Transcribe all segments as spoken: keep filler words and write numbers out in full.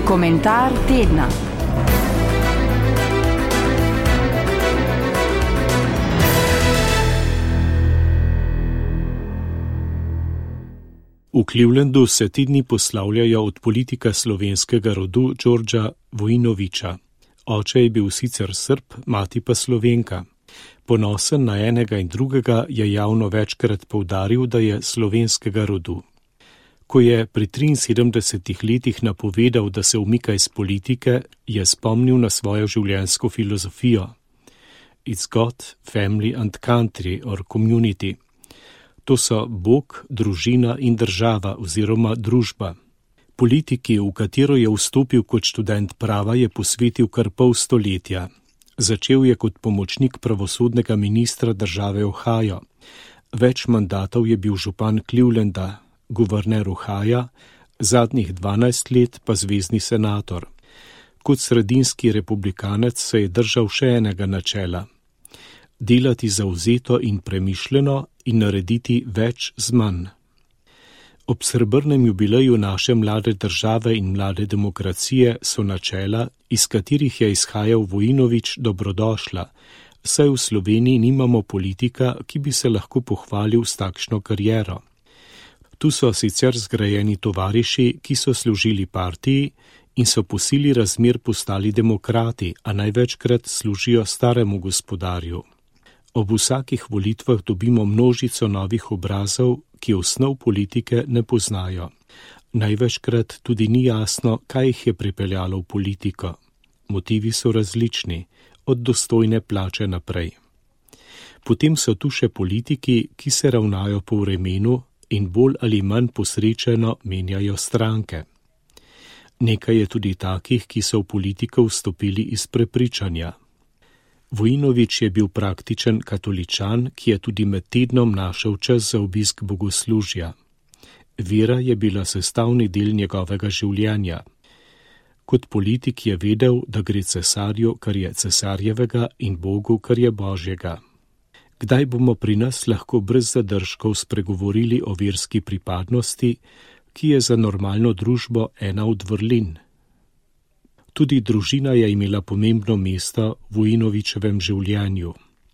Komentar tedna. V Clevelandu se ti dni poslavljajo od politika slovenskega rodu Đorđa Vojinovića. Oče je bil sicer Srb, mati pa Slovenka. Ponosen na enega in drugega je javno večkrat poudaril, da je slovenskega rodu. Ko je pri triinsedemdesetih letih napovedal, da se umika iz politike, je spomnil na svojo življenjsko filozofijo. It's God, family and country or community. To so Bog, družina in država oziroma družba. Politiki, v katero je vstopil kot študent prava, je posvetil kar pol stoletja. Začel je kot pomočnik pravosodnega ministra države Ohio. Več mandatov je bil župan Clevelanda, guverner Ohia, zadnjih dvanajst let pa zvezni senator. Kot sredinski republikanec se je držal še enega načela. Delati zavzeto in premišljeno in narediti več z manj. Ob srebrnem jubileju naše mlade države in mlade demokracije so načela, iz katerih je izhajal Vojinović, dobrodošla, saj v Sloveniji nimamo politika, ki bi se lahko pohvalil s takšno kariero. Tu so sicer zgrajeni tovariši, ki so služili partiji in so po sili razmer postali demokrati, a največkrat služijo staremu gospodarju. Ob vsakih volitvah dobimo množico novih obrazov, ki osnov politike ne poznajo. Največkrat tudi ni jasno, kaj jih je pripeljalo v politiko. Motivi so različni, od dostojne plače naprej. Potem so tu še politiki, ki se ravnajo po vremenu in bolj ali manj posrečeno menjajo stranke. Nekaj je tudi takih, ki so v politiko vstopili iz prepričanja. Vojinović je bil praktičen katoličan, ki je tudi med tednom našel čas za obisk bogoslužja. Vera je bila sestavni del njegovega življenja. Kot politik je vedel, da gre cesarju, kar je cesarjevega, in Bogu, kar je Božjega. Kdaj bomo pri nas lahko brez zadržkov spregovorili o verski pripadnosti, ki je za normalno družbo ena od vrlin? Tudi družina je imela pomembno mesto v Vojinovićevem življenju.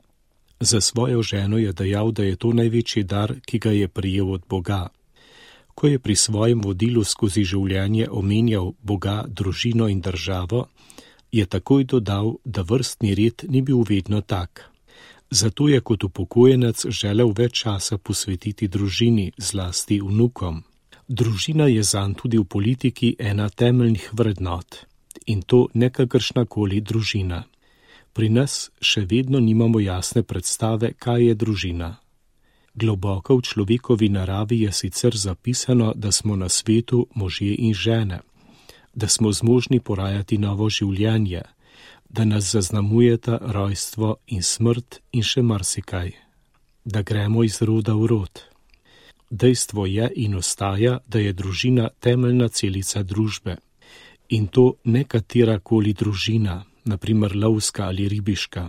Za svojo ženo je dejal, da je to največji dar, ki ga je prejel od Boga. Ko je pri svojem vodilu skozi življenje omenjal Boga, družino in državo, je takoj dodal, da vrstni red ni bil vedno tak. Zato je kot upokojenec želel več časa posvetiti družini, zlasti vnukom. Družina je zanj tudi v politiki ena temeljnih vrednot. In to nekakršnakoli družina. Pri nas še vedno nimamo jasne predstave, kaj je družina. Globoko v človekovi naravi je sicer zapisano, da smo na svetu možje in žene, da smo zmožni porajati novo življenje, da nas zaznamujeta rojstvo in smrt in še marsikaj, da gremo iz roda v rod. Dejstvo je in ostaja, da je družina temeljna celica družbe. In to ne katerakoli družina, na primer lovska ali ribiška.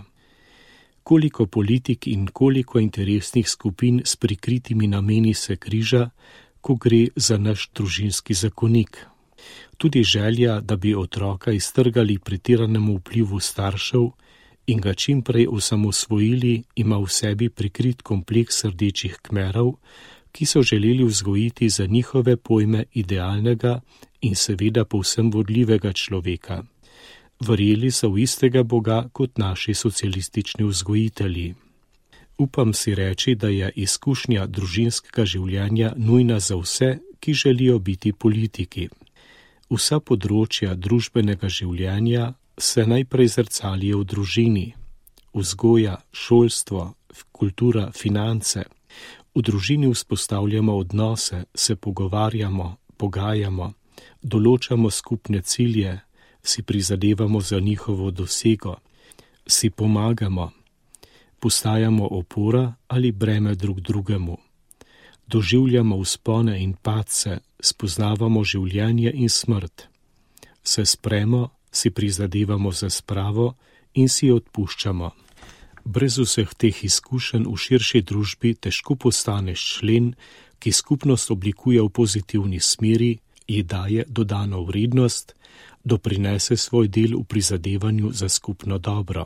Koliko politik in koliko interesnih skupin s prikritimi nameni se križa, ko gre za naš družinski zakonik. Tudi želja, da bi otroka iztrgali pretiranemu vplivu staršev in ga čimprej osamosvojili, ima v sebi prikrit kompleks rdečih kmerov, ki so želeli vzgojiti za njihove pojme idealnega in seveda povsem vodljivega človeka. Verjeli so v istega Boga kot naši socialistični vzgojitelji. Upam si reči, da je izkušnja družinskega življenja nujna za vse, ki želijo biti politiki. Vsa področja družbenega življenja se najprej zrcalijo v družini. Vzgoja, šolstvo, kultura, finance. V družini vzpostavljamo odnose, se pogovarjamo, pogajamo, določamo skupne cilje, si prizadevamo za njihovo dosego, si pomagamo, postajamo opora ali breme drug drugemu. Doživljamo vzpone in padce, spoznavamo življenje in smrt. Se spremo, si prizadevamo za spravo in si odpuščamo. Brez vseh teh izkušenj v širši družbi težko postaneš člen, ki skupnost oblikuje v pozitivni smeri, ji daje dodano vrednost, doprinese svoj del v prizadevanju za skupno dobro.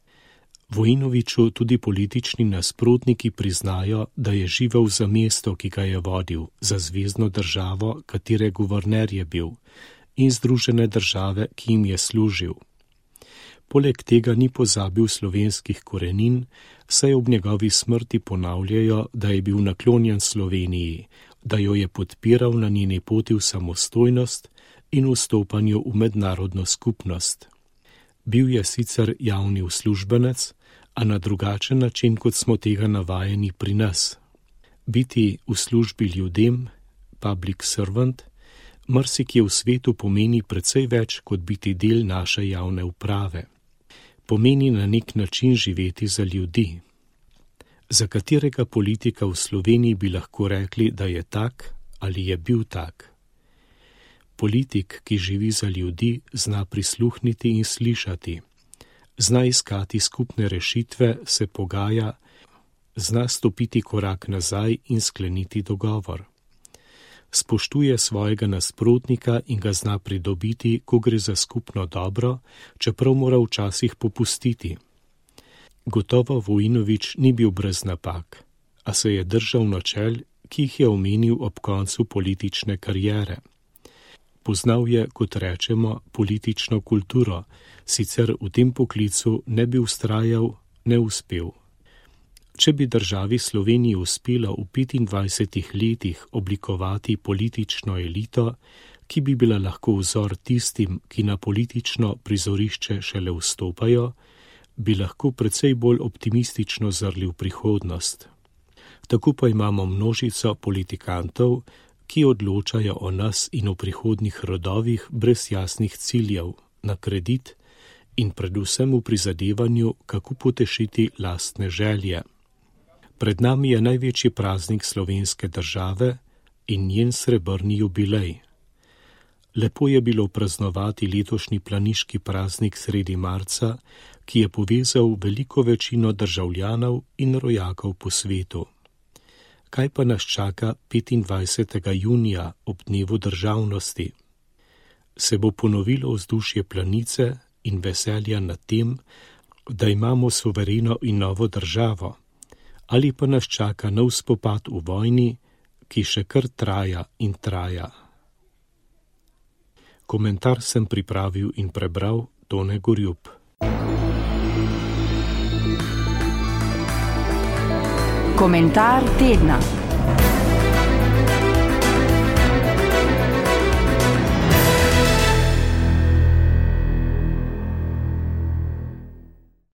Vojinoviću tudi politični nasprotniki priznajo, da je živel za mesto, ki ga je vodil, za zvezno državo, katere guverner je bil, in Združene države, ki jim je služil. Poleg tega ni pozabil slovenskih korenin, saj ob njegovi smrti ponavljajo, da je bil naklonjen Sloveniji, da jo je podpiral na njeni poti v samostojnost in vstopanju v mednarodno skupnost. Bil je sicer javni uslužbenec, a na drugačen način, kot smo tega navajeni pri nas. Biti v službi ljudem, public servant, marsikje v svetu pomeni precej več, kot biti del naše javne uprave. Pomeni na nek način živeti za ljudi. Za katerega politika v Sloveniji bi lahko rekli, da je tak ali je bil tak? Politik, ki živi za ljudi, zna prisluhniti in slišati. Zna iskati skupne rešitve, se pogaja, zna stopiti korak nazaj in skleniti dogovor. Spoštuje svojega nasprotnika in ga zna pridobiti, ko gre za skupno dobro, čeprav mora včasih popustiti. Gotovo Vojinović ni bil brez napak, a se je držal načel, ki jih je omenil ob koncu politične kariere. Poznal je, kot rečemo, politično kulturo, sicer v tem poklicu ne bi vztrajal, ne uspel. Če bi državi Sloveniji uspelo v petindvajsetih letih oblikovati politično elito, ki bi bila lahko vzor tistim, ki na politično prizorišče šele vstopajo, bi lahko precej bolj optimistično zrli v prihodnost. Tako pa imamo množico politikantov, ki odločajo o nas in o prihodnjih rodovih brez jasnih ciljev, na kredit in predvsem v prizadevanju, kako potešiti lastne želje. Pred nami je največji praznik slovenske države in njen srebrni jubilej. Lepo je bilo praznovati letošnji planiški praznik sredi marca, ki je povezal veliko večino državljanov in rojakov po svetu. Kaj pa nas čaka petindvajsetega junija ob dnevu državnosti? Se bo ponovilo vzdušje planice in veselja nad tem, da imamo suvereno in novo državo? Ali pa nas čaka nov spopad v vojni, ki še kar traja in traja? Komentar sem pripravil in prebral Tone Gorjup. Komentar tedna.